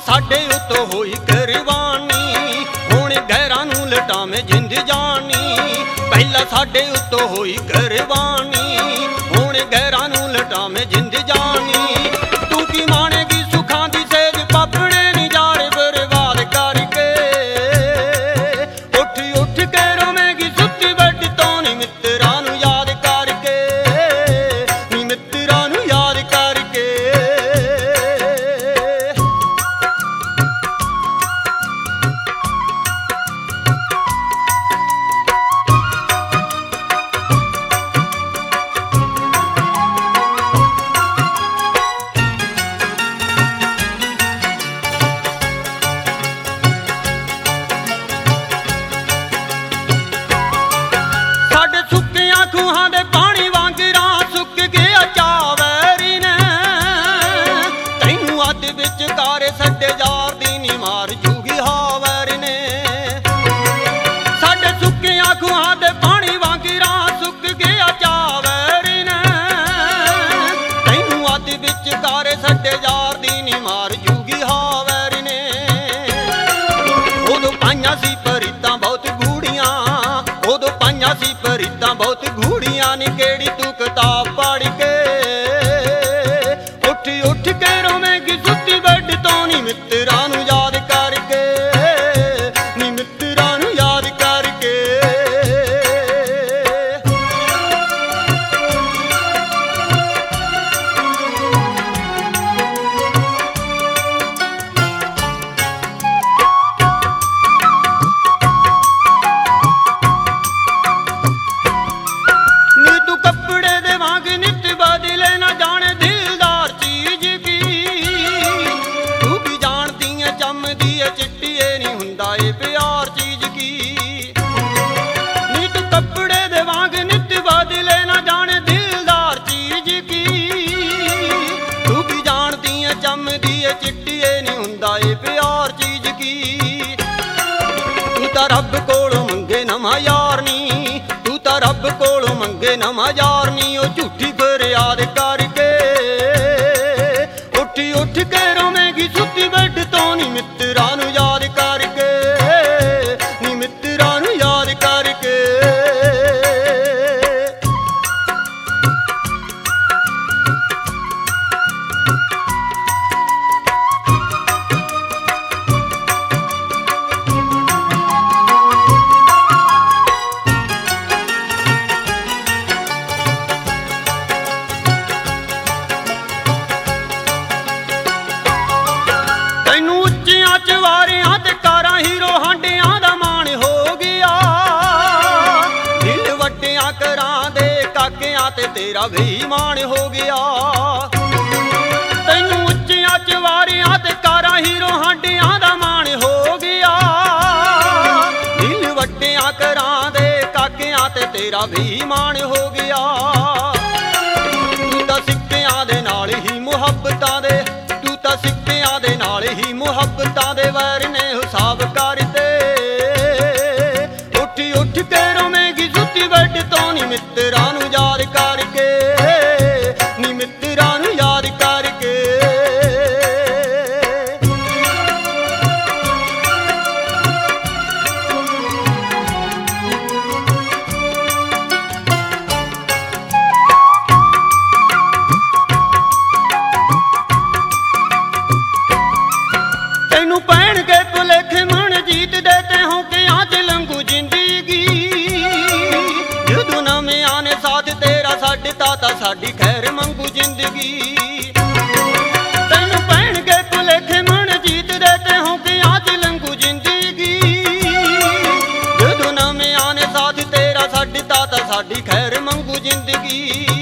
साडे उत्तों होई कुर्बानी, हुण गैरां नूं लटावे जिंद जानी। पहला साडे उत्तों होई कुर्बानी, हुण गैरां नूं लटावे जिंद जानी। तू की माणेगी सुखां दी सेज पापणे नज़ारे बर्बाद करके, उठ उठ के रोवेगी सुत्ती बेड तो नी मित्तरां नूं याद करके, नी मित्तरां नूं याद करके। सड्डे यार दी नी मार जूगी हावर ने, साडे सुक्कियां खूहां दे पानी वांगिरा सुक गया चावर ने। तैनू अद विचकार सड्डे यार दी नी मार जूगी हावर ने। उदों पाइयां सी परीतां बहुत गूड़ियां, उदों पाइयां सी परीतां बहुत गूड़ियां नी केड़ी तू किताब पढ़ के, उठ उठ के रोवेगी सुत्ती बेड तो नी मित्तरां नूं याद करके, नी मित्तरां नूं याद करके। नी तू कपड़े दे वांग नित बदले ना जाने दिलदार चीज की, तू की जानती है चमदी है चिट्टी नहीं हुंदा ए प्यार चीज की। नी तू कपड़े दे वांग नित बदले ना जाने दिलदार चीज की, तू की जानती है चमदी है चिट्टी नहीं हुंदा ए प्यार चीज की। तू तां रब कोलों मंगे नवां यार नी, तू तां रब कोलों मंगे नवां यार नी। ओ झूठी फरियाद करके, उठ उठ के रोवेगी सुत्ती बेड तो नी मित्तरां नूं याद करके, नी मित्तरां नूं याद करके। तैनू उच्चियां चवारियां ते कारां हीरो हांडियां दा मान हो गया, दिल वड्डियां करां दे काकियां ते तेरा बेईमान हो गया। तैनू उच्चियां चवारियां ते कारां हीरो हांडियां दा मान हो गया, दिल वड्डियां करां दे काकियां ते तेरा बेईमान हो गया। तू तां सिक्कियां दे नाल ही मुहब्बतां दे, तू तां सिक्कियां दे नाल ही मुहब्बतां दे वैर ने हिसाब करते। उठ उठ के रोवेगी सुत्ती बेड तो नी मित्तरां नूं याद करके, नी मित्तरां नूं याद करके। तैनू पैण के भुलेखे मन जीत देते हो कि आज लंघू जिंदगी, जदों नवें आने साथ तेरा साडे ताता साडी खैर मंगू जिंदगी। तैनू पैण के भुलेखे मन जीत देते हो कि आज लंघू जिंदगी, जदों नवें आने साथ तेरा साडे ताता साडी खैर मंगू जिंदगी।